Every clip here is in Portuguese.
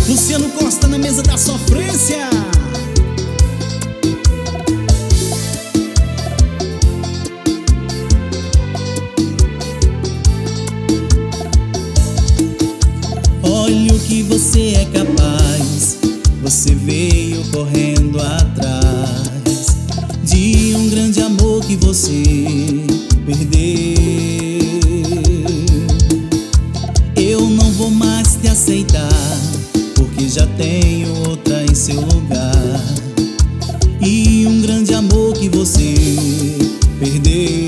Luciano Costa na mesa da sofrência. Olha o que você é capaz. Você veio correndo atrás de um grande amor que você perdeu. Eu não vou mais te aceitar, porque já tenho outra em seu lugar. E um grande amor que você perdeu.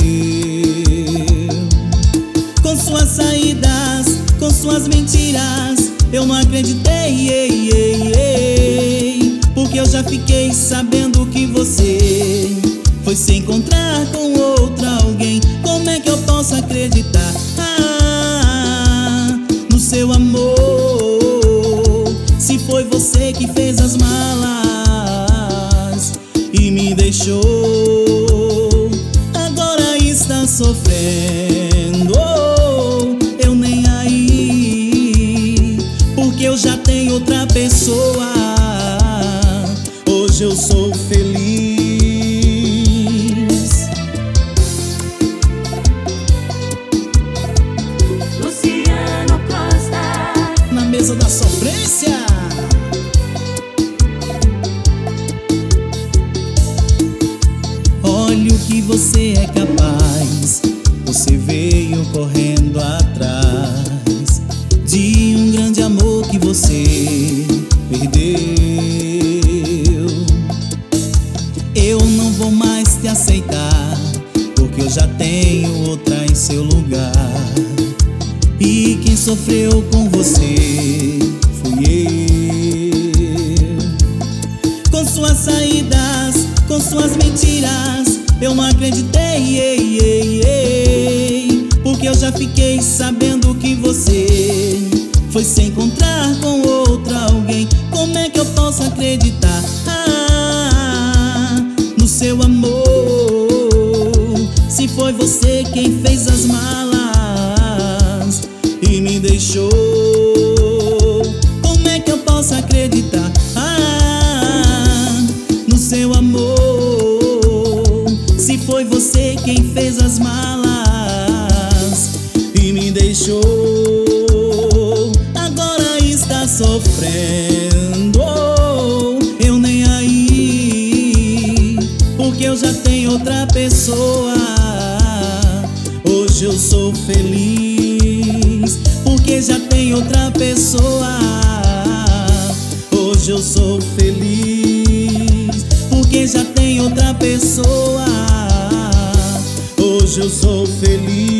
Com suas saídas, com suas mentiras, eu não acreditei, porque eu já fiquei sabendo que você foi se encontrar com outra alguém. Como é que eu posso acreditar no seu amor, se foi você que fez as malas e me deixou? Agora está sofrendo, eu nem aí, porque eu já tenho outra pessoa. Hoje eu sou feliz. Luciano Costa Na mesa da sofrência. Olha o que você é capaz. Você veio correndo atrás de um grande amor que você perdeu. Eu não vou mais te aceitar, porque eu já tenho outra em seu lugar. E quem sofreu com você fui eu. Com suas saídas, com suas mentiras, eu não acreditei, porque eu já fiquei sabendo que você foi se encontrar com outra alguém. Como é que eu posso acreditar no seu amor, se foi você quem fez as malas e me deixou? Como é que eu posso acreditar no seu amor, se foi você quem fez as malas e me deixou? Agora está sofrendo, eu nem aí, porque eu já tenho outra pessoa. Hoje eu sou feliz, porque já tenho outra pessoa. Hoje eu sou feliz, porque já tenho outra pessoa. Hoje eu sou feliz.